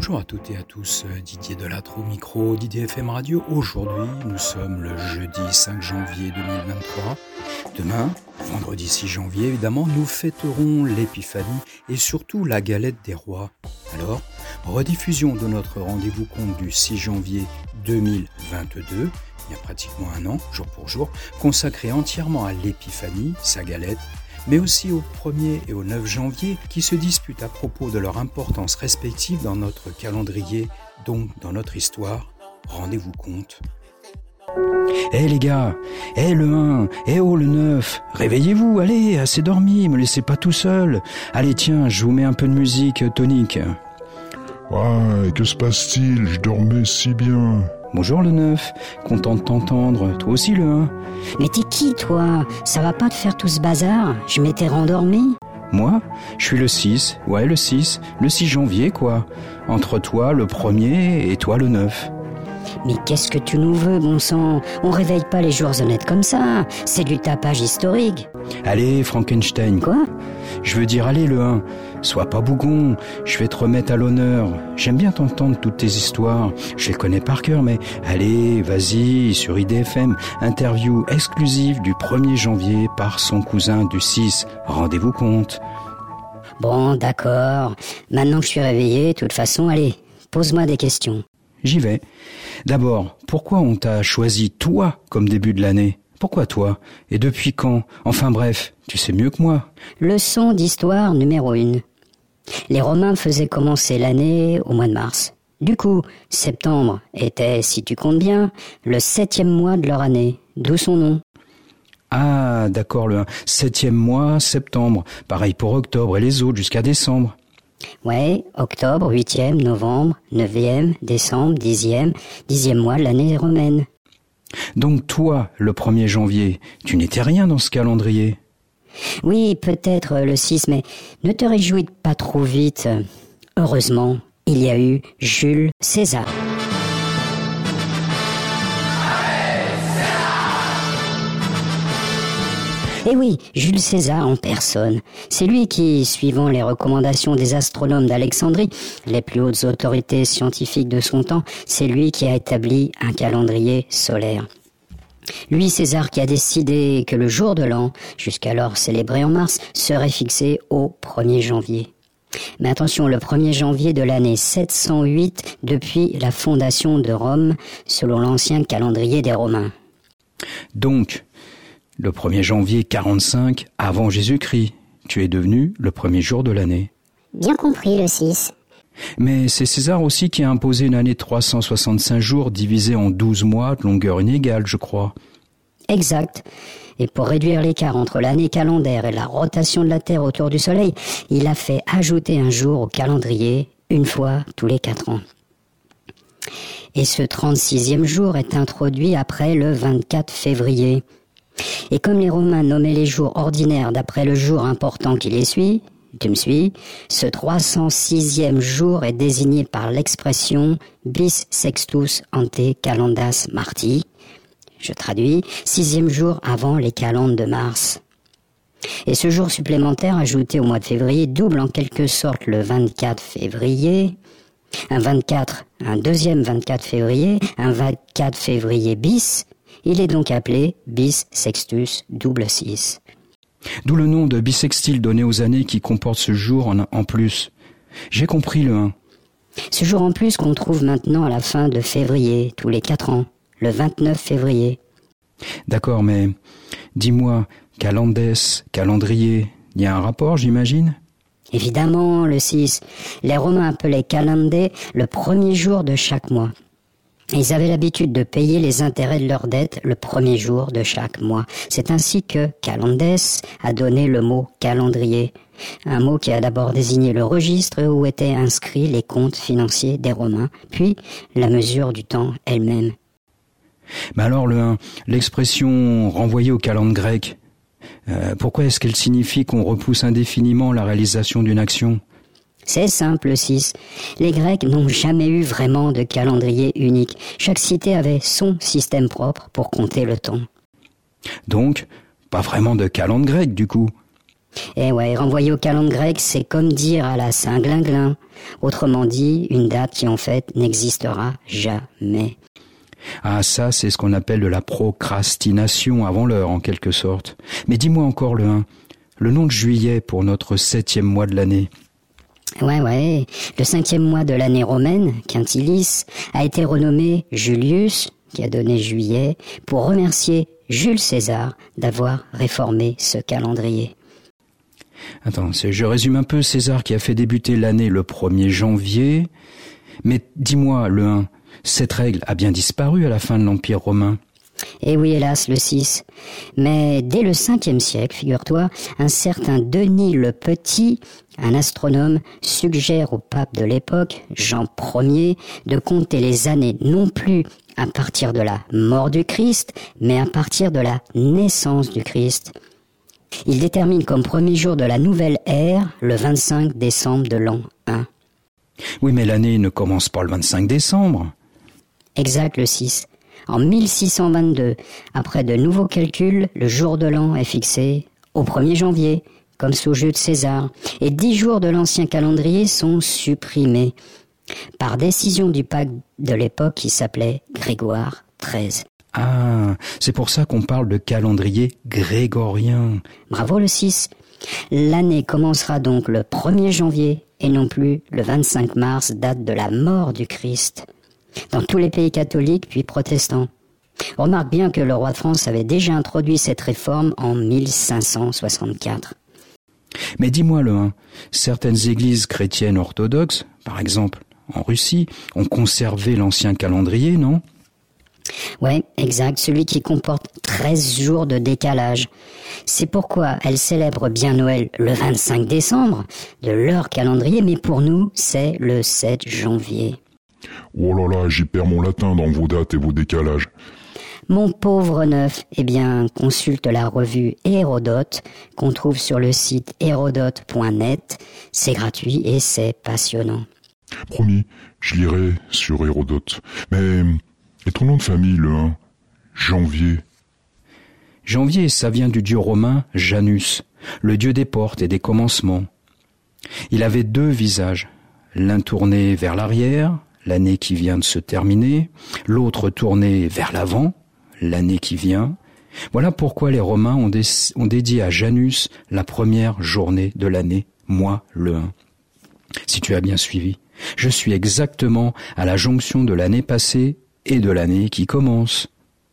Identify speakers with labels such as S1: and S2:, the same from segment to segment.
S1: Bonjour à toutes et à tous, Didier Delattre au micro, Didier FM Radio. Aujourd'hui, nous sommes le jeudi 5 janvier 2023. Demain, vendredi 6 janvier, évidemment, nous fêterons l'épiphanie et surtout la galette des rois. Alors, rediffusion de notre rendez-vous compte du 6 janvier 2022, il y a pratiquement un an, jour pour jour, consacré entièrement à l'épiphanie, sa galette, mais aussi au 1er et au 9 janvier qui se disputent à propos de leur importance respective dans notre calendrier, donc dans notre histoire. Rendez-vous compte.
S2: Les gars, le 1, oh le 9, réveillez-vous, allez, assez dormi, me laissez pas tout seul. Allez tiens, je vous mets un peu de musique tonique.
S3: Ouais, que se passe-t-il? Je dormais si bien.
S2: Bonjour le 9, content de t'entendre, toi aussi le 1.
S4: Mais t'es qui toi? Ça va pas te faire tout ce bazar? Je m'étais rendormi.
S2: Moi, je suis le 6, le 6 janvier quoi. Entre toi le 1er et toi le 9.
S4: Mais qu'est-ce que tu nous veux, bon sang? On réveille pas les jours honnêtes comme ça, c'est du tapage historique.
S2: Allez, Frankenstein.
S4: Quoi?
S2: Je veux dire, allez le 1, sois pas bougon, je vais te remettre à l'honneur. J'aime bien t'entendre toutes tes histoires, je les connais par cœur, mais allez, vas-y, sur IDFM, interview exclusive du 1er janvier par son cousin du 6, rendez-vous compte.
S4: Bon, d'accord, maintenant que je suis réveillé, de toute façon, allez, pose-moi des questions.
S2: J'y vais. D'abord, pourquoi on t'a choisi toi comme début de l'année? Pourquoi toi? Et depuis quand? Enfin bref, tu sais mieux que moi.
S4: Leçon d'histoire numéro 1. Les Romains faisaient commencer l'année au mois de mars. Du coup, septembre était, si tu comptes bien, le 7e mois de leur année, d'où son nom.
S2: Ah, d'accord, le 7e mois, septembre. Pareil pour octobre et les autres jusqu'à décembre.
S4: Ouais, octobre, 8e, novembre, 9e, décembre, 10e mois de l'année romaine.
S2: Donc toi, le 1er janvier, tu n'étais rien dans ce calendrier.
S4: Oui, peut-être le 6, mais ne te réjouis pas trop vite. Heureusement, il y a eu Jules César. Et oui, Jules César en personne. C'est lui qui, suivant les recommandations des astronomes d'Alexandrie, les plus hautes autorités scientifiques de son temps, c'est lui qui a établi un calendrier solaire. Lui, César, qui a décidé que le jour de l'an, jusqu'alors célébré en mars, serait fixé au 1er janvier. Mais attention, le 1er janvier de l'année 708 depuis la fondation de Rome, selon l'ancien calendrier des Romains.
S2: Donc, le 1er janvier 45 avant Jésus-Christ, tu es devenu le 1er jour de l'année.
S5: Bien compris, le 6.
S2: Mais c'est César aussi qui a imposé une année de 365 jours divisée en 12 mois de longueur inégale, je crois.
S4: Exact. Et pour réduire l'écart entre l'année calendaire et la rotation de la Terre autour du Soleil, il a fait ajouter un jour au calendrier, une fois tous les 4 ans. Et ce 36e jour est introduit après le 24 février. Et comme les Romains nommaient les jours ordinaires d'après le jour important qui les suit, tu me suis, ce 306e jour est désigné par l'expression bis sextus ante calendas marti. Je traduis, 6e jour avant les calendes de mars. Et ce jour supplémentaire ajouté au mois de février double en quelque sorte le 24 février, un deuxième 24 février, un 24 février bis. Il est donc appelé bis sextus double 6.
S2: D'où le nom de bissextile donné aux années qui comportent ce jour en plus. J'ai compris le 1.
S4: Ce jour en plus qu'on trouve maintenant à la fin de février, tous les 4 ans, le 29 février.
S2: D'accord, mais dis-moi, calendes, calendrier, il y a un rapport, j'imagine?
S4: Évidemment, le 6. Les Romains appelaient calendé le 1er jour de chaque mois. Ils avaient l'habitude de payer les intérêts de leurs dettes le 1er jour de chaque mois. C'est ainsi que calendes a donné le mot calendrier, un mot qui a d'abord désigné le registre où étaient inscrits les comptes financiers des Romains, puis la mesure du temps elle-même.
S2: Mais alors le 1, l'expression renvoyée au calende grec, pourquoi est-ce qu'elle signifie qu'on repousse indéfiniment la réalisation d'une action ?
S4: C'est simple, 6. Les Grecs n'ont jamais eu vraiment de calendrier unique. Chaque cité avait son système propre pour compter le temps.
S2: Donc, pas vraiment de calende grec, du coup.
S4: Et ouais, renvoyer au calendrier grec, c'est comme dire à la Saint-Glinglin. Autrement dit, une date qui en fait n'existera jamais.
S2: Ah, ça, c'est ce qu'on appelle de la procrastination avant l'heure, en quelque sorte. Mais dis-moi encore le 1, le nom de juillet pour notre 7e mois de l'année.
S4: Ouais, le 5e mois de l'année romaine, Quintilis, a été renommé Julius, qui a donné juillet, pour remercier Jules César d'avoir réformé ce calendrier.
S2: Attends, je résume un peu. César qui a fait débuter l'année le 1er janvier. Mais dis-moi, le 1, cette règle a bien disparu à la fin de l'Empire romain.
S4: Eh oui, hélas, le 6. Mais dès le 5e siècle, figure-toi, un certain Denis le Petit, un astronome, suggère au pape de l'époque, Jean Ier, de compter les années non plus à partir de la mort du Christ, mais à partir de la naissance du Christ. Il détermine comme premier jour de la nouvelle ère le 25 décembre de l'an 1.
S2: Oui, mais l'année ne commence pas le 25 décembre.
S4: Exact, le 6. En 1622, après de nouveaux calculs, le jour de l'an est fixé au 1er janvier, comme sous Jules César, et 10 jours de l'ancien calendrier sont supprimés, par décision du pape de l'époque qui s'appelait Grégoire XIII.
S2: Ah, c'est pour ça qu'on parle de calendrier grégorien.
S4: Bravo le 6. L'année commencera donc le 1er janvier et non plus le 25 mars, date de la mort du Christ. Dans tous les pays catholiques puis protestants. On remarque bien que le roi de France avait déjà introduit cette réforme en 1564.
S2: Mais dis-moi le 1, certaines églises chrétiennes orthodoxes, par exemple en Russie, ont conservé l'ancien calendrier, non ?
S4: Ouais, exact, celui qui comporte 13 jours de décalage. C'est pourquoi elles célèbrent bien Noël le 25 décembre de leur calendrier, mais pour nous, c'est le 7 janvier.
S3: Oh là là, j'y perds mon latin dans vos dates et vos décalages.
S4: Mon pauvre neuf, eh bien, consulte la revue Hérodote qu'on trouve sur le site hérodote.net. C'est gratuit et c'est passionnant.
S3: Promis, je lirai sur Hérodote. Mais, et ton nom de famille, le 1 ? Janvier.
S2: Janvier, ça vient du dieu romain Janus, le dieu des portes et des commencements. Il avait 2 visages, l'un tourné vers l'arrière, l'année qui vient de se terminer, l'autre tourné vers l'avant, l'année qui vient. Voilà pourquoi les Romains ont dédié à Janus la première journée de l'année, moi le 1. Si tu as bien suivi, je suis exactement à la jonction de l'année passée et de l'année qui commence.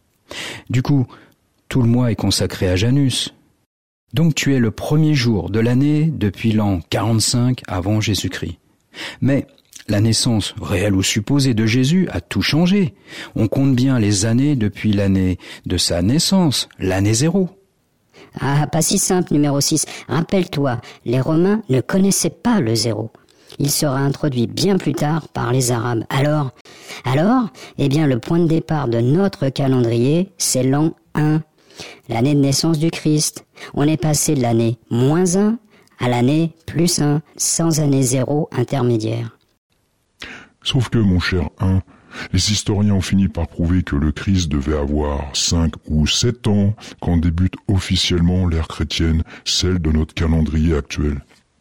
S2: Du coup, tout le mois est consacré à Janus. Donc tu es le premier jour de l'année depuis l'an 45 avant Jésus-Christ. Mais la naissance, réelle ou supposée, de Jésus a tout changé. On compte bien les années depuis l'année de sa naissance, l'année 0.
S4: Ah, pas si simple, numéro 6. Rappelle-toi, les Romains ne connaissaient pas le 0. Il sera introduit bien plus tard par les Arabes. Alors, eh bien, le point de départ de notre calendrier, c'est l'an 1, l'année de naissance du Christ. On est passé de l'année -1 à l'année +1, sans année 0 intermédiaire.
S3: Sauf que, mon cher 1, les historiens ont fini par prouver que le Christ devait avoir 5 ou 7 ans quand débute officiellement l'ère chrétienne, celle de notre calendrier actuel.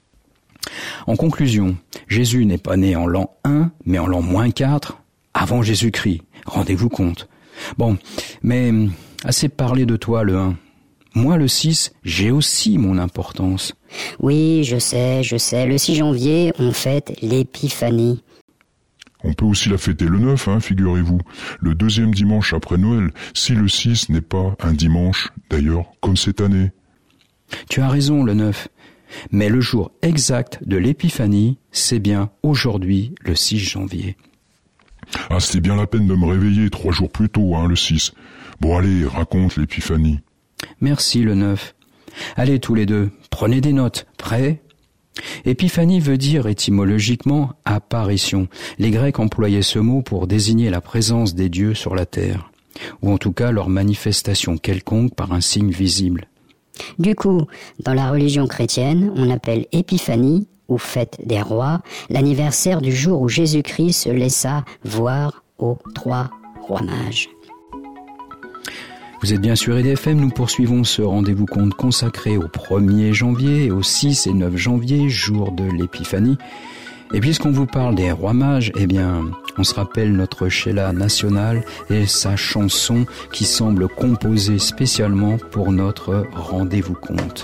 S2: En conclusion, Jésus n'est pas né en l'an 1, mais en l'an -4, avant Jésus-Christ. Rendez-vous compte. Bon, mais assez parlé de toi, le 1. Moi, le 6, j'ai aussi mon importance.
S4: Oui, je sais, le 6 janvier, on fête l'épiphanie.
S3: On peut aussi la fêter le 9, figurez-vous, le 2e dimanche après Noël, si le 6 n'est pas un dimanche, d'ailleurs, comme cette année.
S2: Tu as raison, le 9. Mais le jour exact de l'épiphanie, c'est bien aujourd'hui, le 6 janvier.
S3: Ah, c'était bien la peine de me réveiller 3 jours plus tôt, le 6. Bon, allez, raconte l'épiphanie.
S2: Merci, le 9. Allez, tous les deux, prenez des notes. Prêts ? Épiphanie veut dire étymologiquement apparition. Les Grecs employaient ce mot pour désigner la présence des dieux sur la terre, ou en tout cas leur manifestation quelconque par un signe visible.
S4: Du coup, dans la religion chrétienne, on appelle Épiphanie, ou fête des rois, l'anniversaire du jour où Jésus-Christ se laissa voir aux 3 rois mages.
S2: Vous êtes bien sur IDFM, nous poursuivons ce rendez-vous conte consacré au 1er janvier et au 6 et 9 janvier, jour de l'Épiphanie. Et puisqu'on vous parle des rois mages, eh bien, on se rappelle notre Sheila nationale et sa chanson qui semble composée spécialement pour notre rendez-vous conte.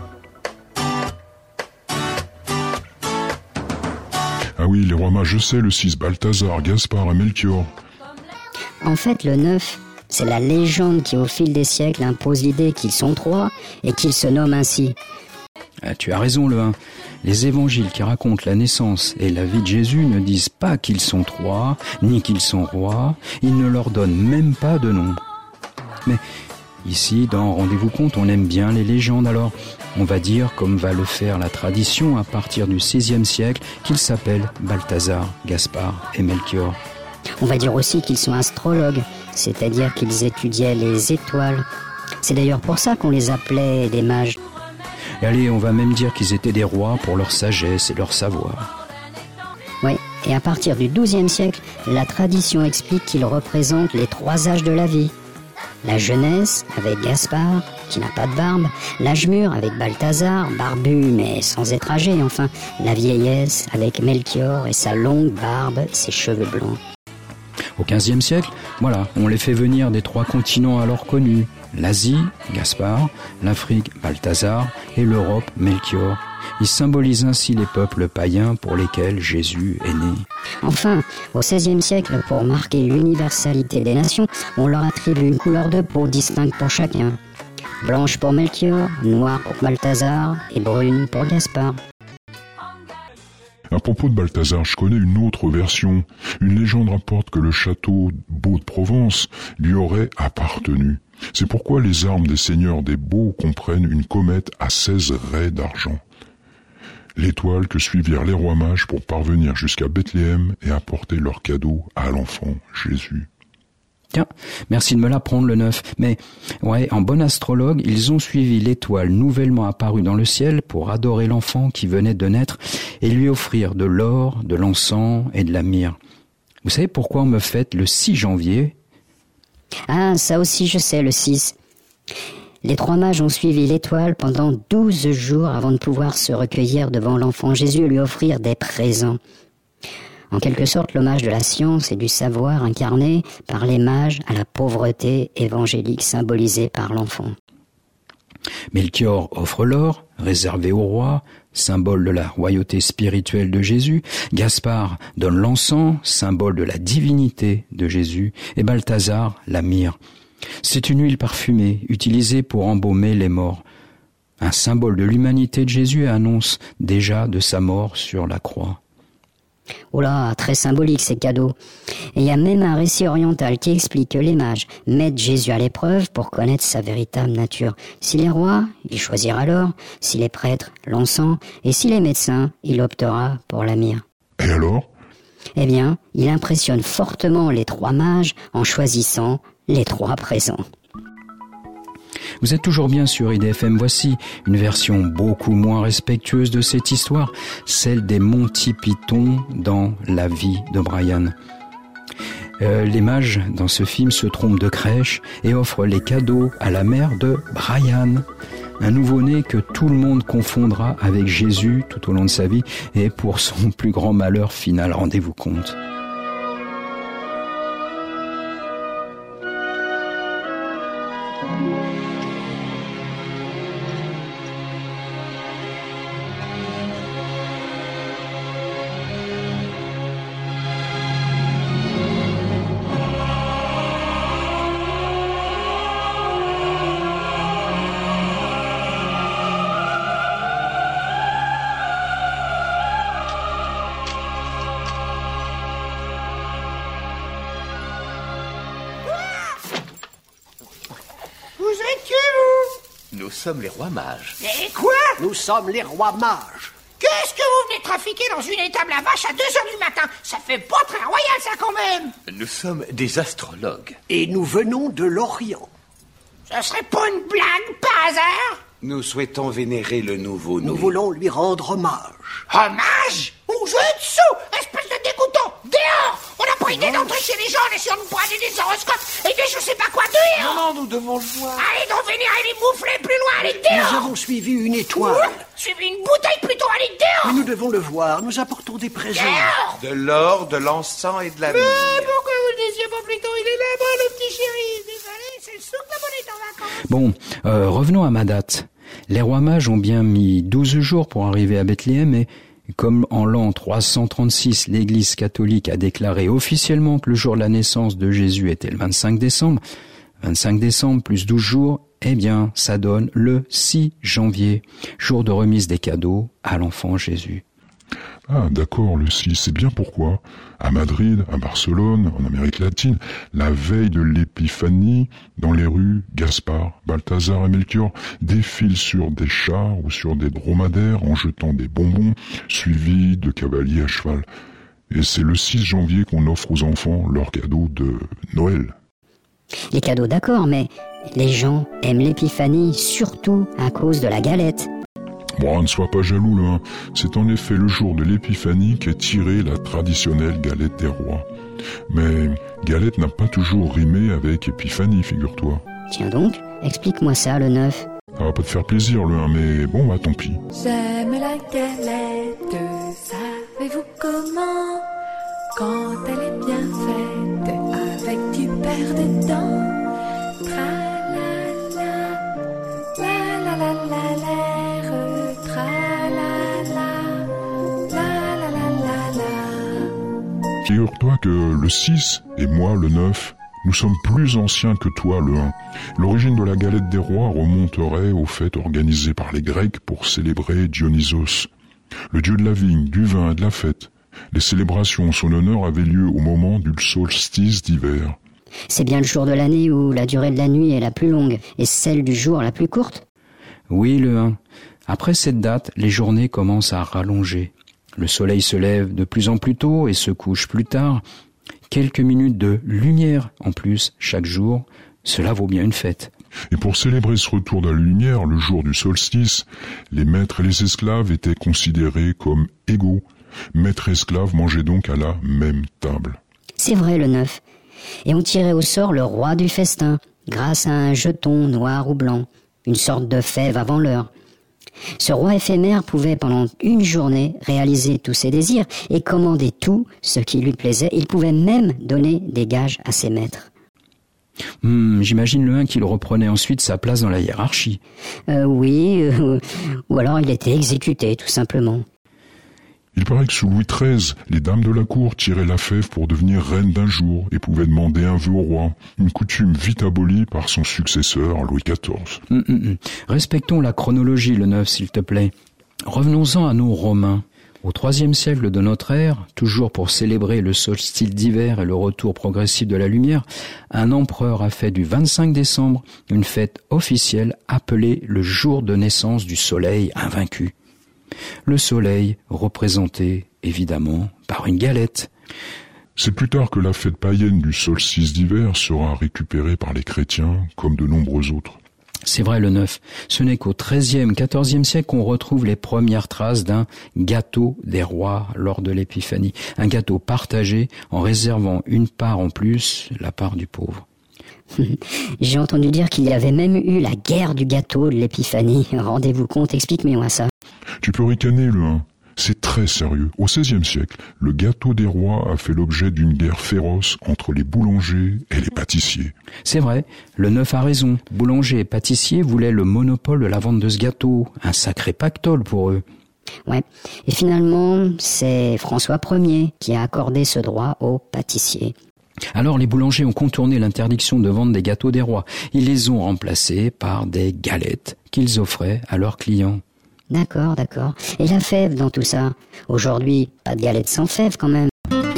S3: Ah oui, les rois mages, je sais, le 6, Balthazar, Gaspard et Melchior.
S4: En fait, le 9, c'est la légende qui, au fil des siècles, impose l'idée qu'ils sont 3 et qu'ils se nomment ainsi.
S2: Ah, tu as raison, le 1. Les évangiles qui racontent la naissance et la vie de Jésus ne disent pas qu'ils sont 3, ni qu'ils sont rois. Ils ne leur donnent même pas de nom. Mais ici, dans Rendez-vous Conte, on aime bien les légendes, alors on va dire, comme va le faire la tradition à partir du XVIe siècle, qu'ils s'appellent Balthazar, Gaspard et Melchior.
S4: On va dire aussi qu'ils sont astrologues, c'est-à-dire qu'ils étudiaient les étoiles. C'est d'ailleurs pour ça qu'on les appelait des mages.
S2: Et allez, on va même dire qu'ils étaient des rois pour leur sagesse et leur savoir.
S4: Oui, et à partir du XIIe siècle, la tradition explique qu'ils représentent les 3 âges de la vie. La jeunesse, avec Gaspard, qui n'a pas de barbe. L'âge mûr, avec Balthazar, barbu mais sans être âgé. Enfin, la vieillesse, avec Melchior et sa longue barbe, ses cheveux blonds.
S2: Au XVe siècle, voilà, on les fait venir des 3 continents alors connus. L'Asie, Gaspard, l'Afrique, Balthazar et l'Europe, Melchior. Ils symbolisent ainsi les peuples païens pour lesquels Jésus est né.
S4: Enfin, au XVIe siècle, pour marquer l'universalité des nations, on leur attribue une couleur de peau distincte pour chacun. Blanche pour Melchior, noire pour Balthazar et brune pour Gaspard.
S3: À propos de Balthazar, je connais une autre version. Une légende rapporte que le château Beau de Provence lui aurait appartenu. C'est pourquoi les armes des seigneurs des Beaux comprennent une comète à 16 raies d'argent. L'étoile que suivirent les rois mages pour parvenir jusqu'à Bethléem et apporter leurs cadeaux à l'enfant Jésus.
S2: Tiens, merci de me l'apprendre le 9. Mais, ouais, en bon astrologue, ils ont suivi l'étoile nouvellement apparue dans le ciel pour adorer l'enfant qui venait de naître et lui offrir de l'or, de l'encens et de la myrrhe. Vous savez pourquoi on me fête le 6 janvier ?
S4: Ah, ça aussi je sais, le 6. Les 3 mages ont suivi l'étoile pendant 12 jours avant de pouvoir se recueillir devant l'enfant Jésus et lui offrir des présents. En quelque sorte, l'hommage de la science et du savoir incarné par les mages à la pauvreté évangélique symbolisée par l'enfant.
S2: Melchior offre l'or, réservé au roi, symbole de la royauté spirituelle de Jésus. Gaspard donne l'encens, symbole de la divinité de Jésus. Et Balthazar, la myrrhe. C'est une huile parfumée, utilisée pour embaumer les morts. Un symbole de l'humanité de Jésus annonce déjà de sa mort sur la croix.
S4: Oh là, très symbolique ces cadeaux. Et il y a même un récit oriental qui explique que les mages mettent Jésus à l'épreuve pour connaître sa véritable nature. S'il est roi, il choisira l'or, s'il est prêtre, l'encens, et s'il est médecin, il optera pour la myrrhe.
S3: Et alors ?
S4: Eh bien, il impressionne fortement les 3 mages en choisissant les 3 présents.
S2: Vous êtes toujours bien sur IDFM, voici une version beaucoup moins respectueuse de cette histoire, celle des Monty Python dans La vie de Brian. Les mages dans ce film se trompent de crèche et offrent les cadeaux à la mère de Brian, un nouveau-né que tout le monde confondra avec Jésus tout au long de sa vie et pour son plus grand malheur final, rendez-vous compte.
S6: Nous sommes les rois mages.
S7: Et quoi?
S8: Nous sommes les rois mages.
S7: Qu'est-ce que vous venez trafiquer dans une étable à vache à 2h du matin? Ça fait pas très royal, ça, quand même.
S6: Nous sommes des astrologues.
S8: Et nous venons de l'Orient.
S7: Ça serait pas une blague, par hasard?
S9: Nous souhaitons vénérer le nouveau-né.
S8: Nous voulons lui rendre hommage.
S7: Hommage? Ou je te sous, espèce de dégoûtant! Dehors! On n'a pris des dents chez les gens, et si on nous prenait des horoscopes et des je sais pas quoi dehors.
S9: Non, nous devons le voir.
S7: Allez donc venir les moufler plus loin, allez
S8: Nous
S7: dehors.
S8: avons suivi une étoile.
S7: Suivez une bouteille plutôt, allez dehors.
S8: Mais nous devons le voir. Nous apportons des présents.
S7: Dehors.
S9: De l'or, de l'encens et de la myrrhe.
S7: Pourquoi vous le disiez pas plus tôt? Il est là-bas, le petit chéri. Désolé, c'est le souk de mon est en vacances.
S2: Bon, revenons à ma date. Les rois mages ont bien mis 12 jours pour arriver à Bethléem et comme en l'an 336, l'Église catholique a déclaré officiellement que le jour de la naissance de Jésus était le 25 décembre, 25 décembre plus 12 jours, eh bien, ça donne le 6 janvier, jour de remise des cadeaux à l'enfant Jésus.
S3: Ah, d'accord, le 6, c'est bien pourquoi. À Madrid, à Barcelone, en Amérique latine, la veille de l'épiphanie, dans les rues, Gaspard, Balthazar et Melchior défilent sur des chars ou sur des dromadaires en jetant des bonbons, suivis de cavaliers à cheval. Et c'est le 6 janvier qu'on offre aux enfants leurs cadeaux de Noël.
S4: Les cadeaux, d'accord, mais les gens aiment l'épiphanie surtout à cause de la galette.
S3: Bon, ne sois pas jaloux, là. C'est en effet le jour de l'épiphanie qu'est tirée la traditionnelle galette des rois. Mais galette n'a pas toujours rimé avec épiphanie, figure-toi.
S4: Tiens donc, explique-moi ça, le 9.
S3: Ça va pas te faire plaisir, le 1, mais bon, bah tant pis.
S10: J'aime la galette, savez-vous comment? Quand elle est bien faite, avec du beurre dedans. Tra-la-la, la-la-la-la-la.
S3: Figure-toi que le 6 et moi, le 9, nous sommes plus anciens que toi, le 1. L'origine de la galette des rois remonterait aux fêtes organisées par les Grecs pour célébrer Dionysos, le dieu de la vigne, du vin et de la fête. Les célébrations en son honneur avaient lieu au moment du solstice d'hiver.
S4: C'est bien le jour de l'année où la durée de la nuit est la plus longue et celle du jour la plus courte?
S2: Oui, le 1. Après cette date, les journées commencent à rallonger. Le soleil se lève de plus en plus tôt et se couche plus tard. Quelques minutes de lumière en plus chaque jour, cela vaut bien une fête.
S3: Et pour célébrer ce retour de la lumière, le jour du solstice, les maîtres et les esclaves étaient considérés comme égaux. Maîtres et esclaves mangeaient donc à la même table.
S4: C'est vrai, le 9. Et on tirait au sort le roi du festin, grâce à un jeton noir ou blanc, une sorte de fève avant l'heure. Ce roi éphémère pouvait pendant une journée réaliser tous ses désirs et commander tout ce qui lui plaisait. Il pouvait même donner des gages à ses maîtres.
S2: J'imagine le 1 qu'il reprenait ensuite sa place dans la hiérarchie.
S4: Oui, ou alors il était exécuté tout simplement.
S3: Il paraît que sous Louis XIII, les dames de la cour tiraient la fève pour devenir reine d'un jour et pouvaient demander un vœu au roi, une coutume vite abolie par son successeur Louis XIV.
S2: Respectons la chronologie, le 9, s'il te plaît. Revenons-en à nos Romains. Au IIIe siècle de notre ère, toujours pour célébrer le solstice d'hiver et le retour progressif de la lumière, un empereur a fait du 25 décembre une fête officielle appelée le jour de naissance du soleil invaincu. Le soleil représenté, évidemment, par une galette.
S3: C'est plus tard que la fête païenne du solstice d'hiver sera récupérée par les chrétiens, comme de nombreux autres.
S2: C'est vrai, le 9. Ce n'est qu'au XIIIe, XIVe siècle qu'on retrouve les premières traces d'un gâteau des rois lors de l'épiphanie. Un gâteau partagé en réservant une part en plus, la part du pauvre.
S4: J'ai entendu dire qu'il y avait même eu la guerre du gâteau de l'épiphanie. Rendez-vous compte, explique-moi ça.
S3: Tu peux ricaner, le 1. C'est très sérieux. Au XVIe siècle, le gâteau des rois a fait l'objet d'une guerre féroce entre les boulangers et les pâtissiers.
S2: C'est vrai, le 9 a raison. Boulangers et pâtissiers voulaient le monopole de la vente de ce gâteau. Un sacré pactole pour eux.
S4: Ouais. Et finalement, c'est François Ier qui a accordé ce droit aux pâtissiers.
S2: Alors les boulangers ont contourné l'interdiction de vendre des gâteaux des rois. Ils les ont remplacés par des galettes qu'ils offraient à leurs clients.
S4: D'accord. Et la fève dans tout ça? Aujourd'hui, pas de galette sans fève quand même.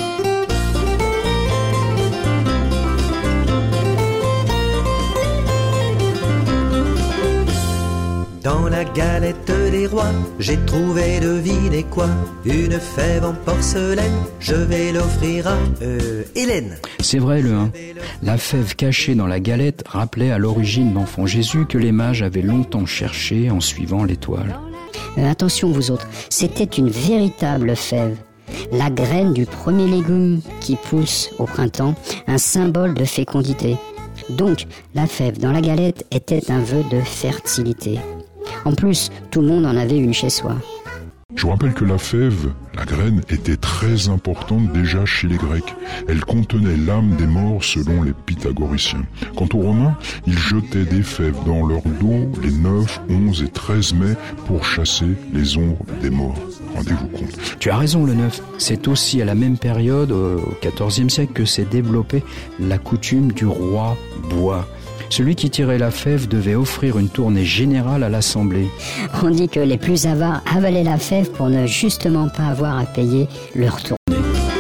S11: Dans la galette des rois, j'ai trouvé devinez quoi? Une fève en porcelaine, je vais l'offrir à Hélène.
S2: C'est vrai, le 1. La fève cachée dans la galette rappelait à l'origine l'enfant Jésus que les mages avaient longtemps cherché en suivant l'étoile.
S4: Attention vous autres, c'était une véritable fève. la graine du premier légume qui pousse au printemps, un symbole de fécondité. Donc, la fève dans la galette était un vœu de fertilité. En plus, tout le monde en avait une chez soi.
S3: Je vous rappelle que la fève, la graine, était très importante déjà chez les Grecs. Elle contenait l'âme des morts selon les pythagoriciens. Quant aux Romains, ils jetaient des fèves dans leur dos les 9, 11 et 13 mai pour chasser les ombres des morts. Rendez-vous compte.
S2: Tu as raison, le 9. C'est aussi à la même période, au XIVe siècle, que s'est développée la coutume du roi bois. Celui qui tirait la fève devait offrir une tournée générale à l'Assemblée.
S4: On dit que les plus avares avalaient la fève pour ne justement pas avoir à payer leur tournée.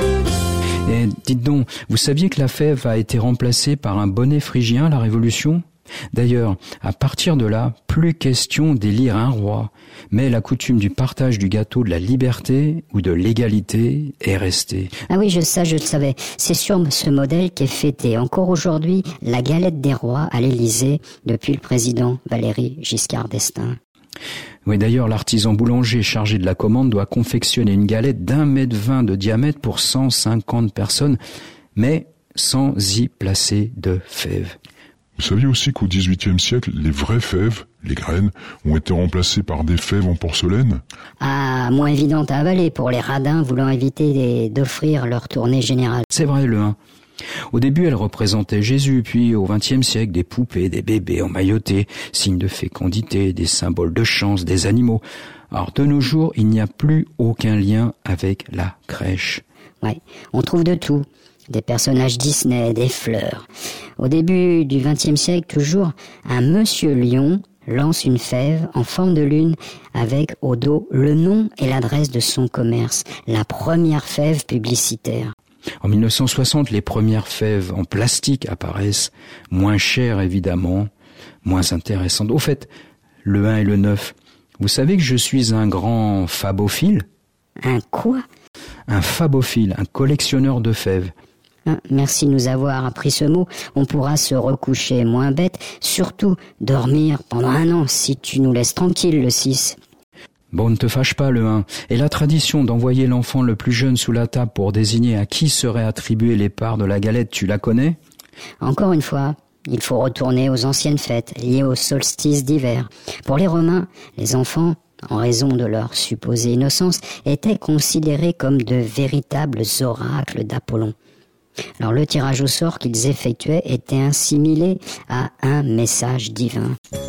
S2: Et dites donc, vous saviez que la fève a été remplacée par un bonnet phrygien à la Révolution ? D'ailleurs, à partir de là, plus question d'élire un roi, mais la coutume du partage du gâteau de la liberté ou de l'égalité est restée.
S4: Ah oui, je le savais. C'est sur ce modèle qu'est fêtée encore aujourd'hui la galette des rois à l'Élysée depuis le président Valéry Giscard d'Estaing.
S2: Oui, d'ailleurs, l'artisan boulanger chargé de la commande doit confectionner une galette d'1,20 m de diamètre pour 150 personnes, mais sans y placer de fèves.
S3: Vous saviez aussi qu'au XVIIIe siècle, les vraies fèves, les graines, ont été remplacées par des fèves en porcelaine ?
S4: Ah, moins évidente à avaler pour les radins voulant éviter d'offrir leur tournée générale.
S2: C'est vrai, le 1. Au début, elle représentait Jésus, puis au XXe siècle, des poupées, des bébés emmaillotés, signes de fécondité, des symboles de chance, des animaux. Alors, de nos jours, il n'y a plus aucun lien avec la crèche.
S4: Ouais, on trouve de tout. Des personnages Disney, des fleurs. Au début du XXe siècle, toujours, un monsieur lion lance une fève en forme de lune avec au dos le nom et l'adresse de son commerce, la première fève publicitaire.
S2: En 1960, les premières fèves en plastique apparaissent, moins chères évidemment, moins intéressantes. Au fait, le 1 et le 9, vous savez que je suis un grand fabophile ?
S4: Un quoi ?
S2: Un fabophile, un collectionneur de fèves.
S4: Merci de nous avoir appris ce mot. On pourra se recoucher moins bête, surtout dormir pendant 1 an si tu nous laisses tranquille le 6.
S2: Bon, ne te fâche pas, le 1. Et la tradition d'envoyer l'enfant le plus jeune sous la table pour désigner à qui seraient attribuées les parts de la galette, tu la connais ?
S4: Encore une fois, il faut retourner aux anciennes fêtes liées au solstice d'hiver. Pour les Romains, les enfants, en raison de leur supposée innocence, étaient considérés comme de véritables oracles d'Apollon. Alors le tirage au sort qu'ils effectuaient était assimilé à un message divin.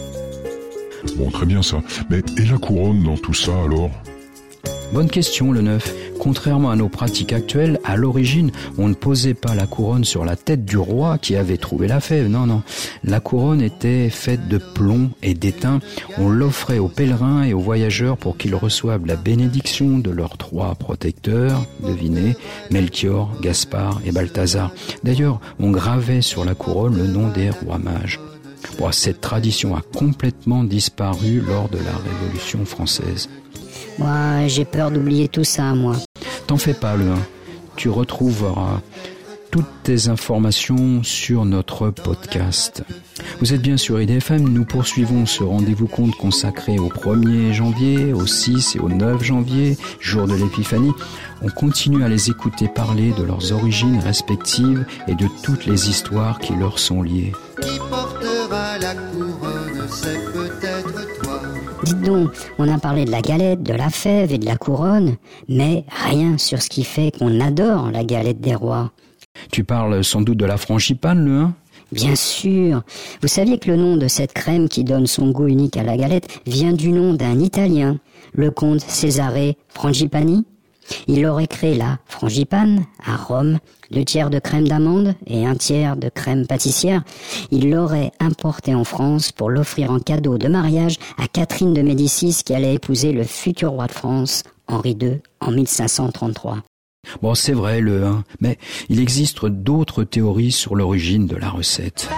S3: Bon, très bien ça. Mais et la couronne dans tout ça alors ?
S2: Bonne question, le 9. Contrairement à nos pratiques actuelles, à l'origine, on ne posait pas la couronne sur la tête du roi qui avait trouvé la fève. Non. La couronne était faite de plomb et d'étain. On l'offrait aux pèlerins et aux voyageurs pour qu'ils reçoivent la bénédiction de leurs 3 protecteurs, devinez, Melchior, Gaspard et Balthazar. D'ailleurs, on gravait sur la couronne le nom des rois mages. Bon, cette tradition a complètement disparu lors de la Révolution française.
S4: Moi, j'ai peur d'oublier tout ça, moi.
S2: T'en fais pas, le 1. Tu retrouveras toutes tes informations sur notre podcast. Vous êtes bien sur IDFM, nous poursuivons ce rendez-vous compte consacré au 1er janvier, au 6 et au 9 janvier, jour de l'Épiphanie. On continue à les écouter parler de leurs origines respectives et de toutes les histoires qui leur sont liées.
S12: Qui portera la couronne, c'est peut-être toi.
S4: Dites donc, on a parlé de la galette, de la fève et de la couronne, mais rien sur ce qui fait qu'on adore la galette des rois.
S2: Tu parles sans doute de la frangipane, le 1 ?
S4: Bien sûr. Vous saviez que le nom de cette crème qui donne son goût unique à la galette vient du nom d'un Italien, le comte Cesare Frangipani ? Il aurait créé la frangipane à Rome, 2 tiers de crème d'amande et 1 tiers de crème pâtissière. Il l'aurait importée en France pour l'offrir en cadeau de mariage à Catherine de Médicis qui allait épouser le futur roi de France, Henri II, en 1533.
S2: Bon, c'est vrai, le 1, mais il existe d'autres théories sur l'origine de la recette.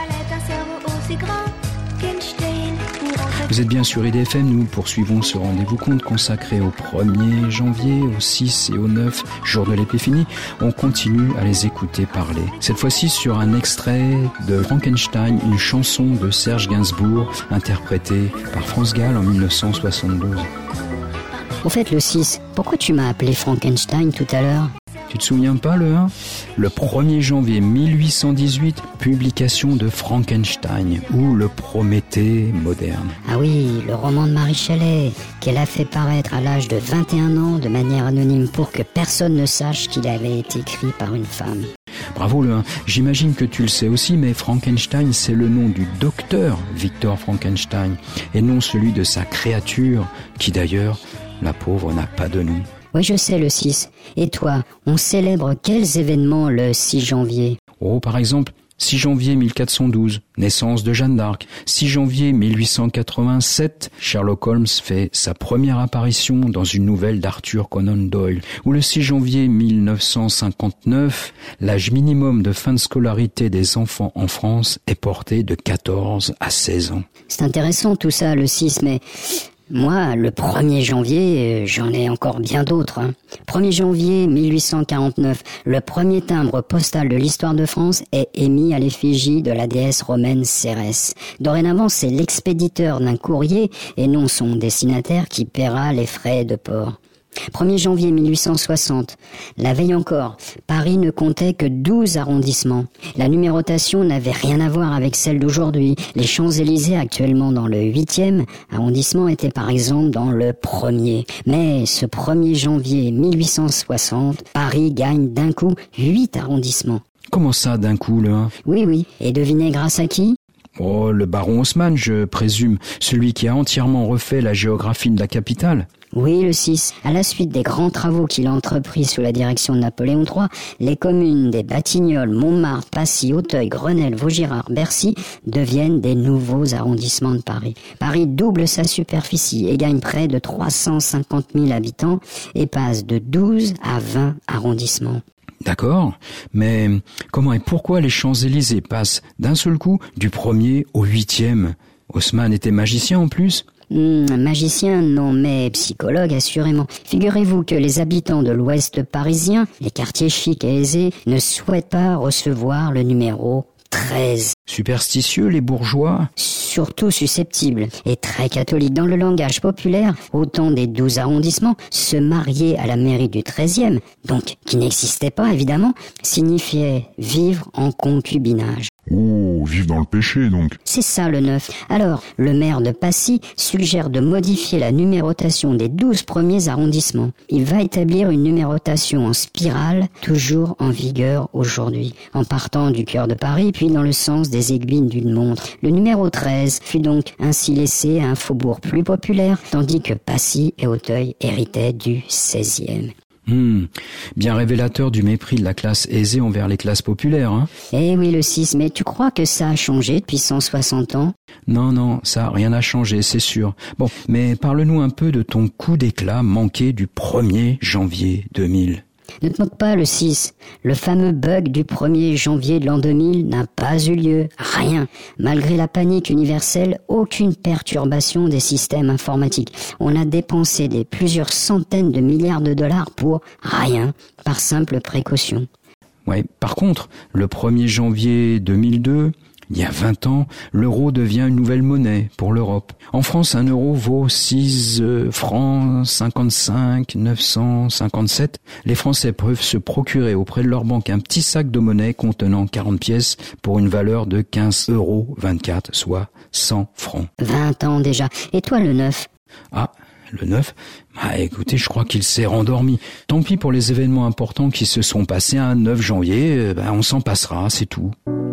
S2: Vous êtes bien sur IDFM, nous poursuivons ce rendez-vous compte consacré au 1er janvier, au 6 et au 9, jour de l'Épiphanie. On continue à les écouter parler. Cette fois-ci sur un extrait de Frankenstein, une chanson de Serge Gainsbourg, interprétée par France Gall en 1972.
S4: Au fait, le 6, pourquoi tu m'as appelé Frankenstein tout à l'heure ?
S2: Tu te souviens pas, le 1 ? Le 1er janvier 1818, publication de Frankenstein, ou le Prométhée moderne.
S4: Ah oui, le roman de Mary Shelley, qu'elle a fait paraître à l'âge de 21 ans de manière anonyme pour que personne ne sache qu'il avait été écrit par une femme.
S2: Bravo le 1. J'imagine que tu le sais aussi, mais Frankenstein, c'est le nom du docteur Victor Frankenstein, et non celui de sa créature, qui d'ailleurs, la pauvre, n'a pas de nom.
S4: Oui, je sais, le 6. Et toi, on célèbre quels événements le 6 janvier ?
S2: Oh, par exemple, 6 janvier 1412, naissance de Jeanne d'Arc. 6 janvier 1887, Sherlock Holmes fait sa première apparition dans une nouvelle d'Arthur Conan Doyle. Ou le 6 janvier 1959, l'âge minimum de fin de scolarité des enfants en France est porté de 14 à 16 ans.
S4: C'est intéressant tout ça, le 6, mais... moi, le 1er janvier, j'en ai encore bien d'autres. 1er janvier 1849, le premier timbre postal de l'histoire de France est émis à l'effigie de la déesse romaine Cérès. Dorénavant, c'est l'expéditeur d'un courrier et non son destinataire qui paiera les frais de port. 1er janvier 1860, la veille encore, Paris ne comptait que 12 arrondissements. La numérotation n'avait rien à voir avec celle d'aujourd'hui. Les Champs-Élysées, actuellement dans le 8e arrondissement, étaient par exemple dans le 1er. Mais ce 1er janvier 1860, Paris gagne d'un coup 8 arrondissements.
S2: Comment ça, d'un coup, le 1 ?
S4: Oui, et devinez grâce à qui ?
S2: Oh, le baron Haussmann, je présume, celui qui a entièrement refait la géographie de la capitale.
S4: Oui, le 6. À la suite des grands travaux qu'il a entrepris sous la direction de Napoléon III, les communes des Batignolles, Montmartre, Passy, Auteuil, Grenelle, Vaugirard, Bercy deviennent des nouveaux arrondissements de Paris. Paris double sa superficie et gagne près de 350 000 habitants et passe de 12 à 20 arrondissements.
S2: D'accord, mais comment et pourquoi les Champs-Élysées passent d'un seul coup du 1er au 8e ? Haussmann était magicien en plus ?
S4: Magicien, non, mais psychologue, assurément. Figurez-vous que les habitants de l'ouest parisien, les quartiers chics et aisés, ne souhaitent pas recevoir le numéro 13.
S2: Superstitieux, les bourgeois ?
S4: Surtout susceptibles et très catholiques. Dans le langage populaire, au temps des 12 arrondissements, se marier à la mairie du 13e, donc qui n'existait pas évidemment, signifiait vivre en concubinage.
S3: Oh, vivre dans le péché donc.
S4: C'est ça le 9. Alors, le maire de Passy suggère de modifier la numérotation des 12 premiers arrondissements. Il va établir une numérotation en spirale, toujours en vigueur aujourd'hui, en partant du cœur de Paris, puis dans le sens des aiguilles d'une montre. Le numéro 13 fut donc ainsi laissé à un faubourg plus populaire, tandis que Passy et Auteuil héritaient du 16e.
S2: Bien révélateur du mépris de la classe aisée envers les classes populaires, hein ?
S4: Eh oui, le 6, mais tu crois que ça a changé depuis 160 ans ?
S2: Non, ça, rien n'a changé, c'est sûr. Bon, mais parle-nous un peu de ton coup d'éclat manqué du 1er janvier 2000.
S4: Ne te moque pas, le 6. Le fameux bug du 1er janvier de l'an 2000 n'a pas eu lieu. Rien. Malgré la panique universelle, aucune perturbation des systèmes informatiques. On a dépensé plusieurs centaines de milliards de dollars pour rien, par simple précaution.
S2: Ouais, par contre, le 1er janvier 2002... il y a 20 ans, l'euro devient une nouvelle monnaie pour l'Europe. En France, un euro vaut 6 francs 55 957. Les Français peuvent se procurer auprès de leur banque un petit sac de monnaie contenant 40 pièces pour une valeur de 15,24 €, soit 100 francs.
S4: 20 ans déjà. Et toi, le 9 ?
S2: Ah, le 9 ? Écoutez, je crois qu'il s'est rendormi. Tant pis pour les événements importants qui se sont passés un 9 janvier, on s'en passera, c'est tout.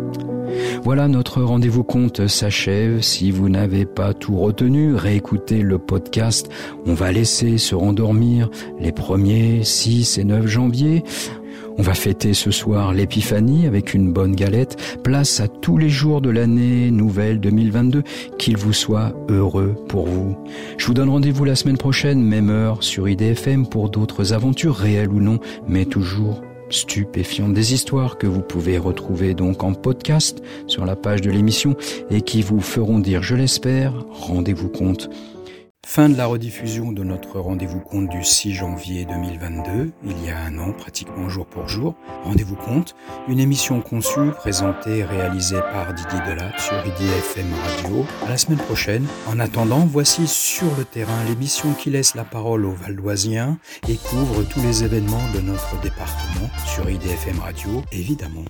S2: Voilà, notre rendez-vous compte s'achève. Si vous n'avez pas tout retenu, réécoutez le podcast. On va laisser se rendormir les 1er, 6 et 9 janvier. On va fêter ce soir l'épiphanie avec une bonne galette. Place à tous les jours de l'année nouvelle 2022. Qu'il vous soit heureux pour vous. Je vous donne rendez-vous la semaine prochaine, même heure, sur IDFM pour d'autres aventures, réelles ou non, mais toujours stupéfiantes, des histoires que vous pouvez retrouver donc en podcast sur la page de l'émission et qui vous feront dire, je l'espère, rendez-vous compte.
S1: Fin de la rediffusion de notre Rendez-vous Compte du 6 janvier 2022, il y a un an, pratiquement jour pour jour. Rendez-vous Compte, une émission conçue, présentée et réalisée par Didier Delatte sur IDFM Radio. À la semaine prochaine. En attendant, voici Sur le terrain, l'émission qui laisse la parole aux Valdoisiens et couvre tous les événements de notre département sur IDFM Radio, évidemment.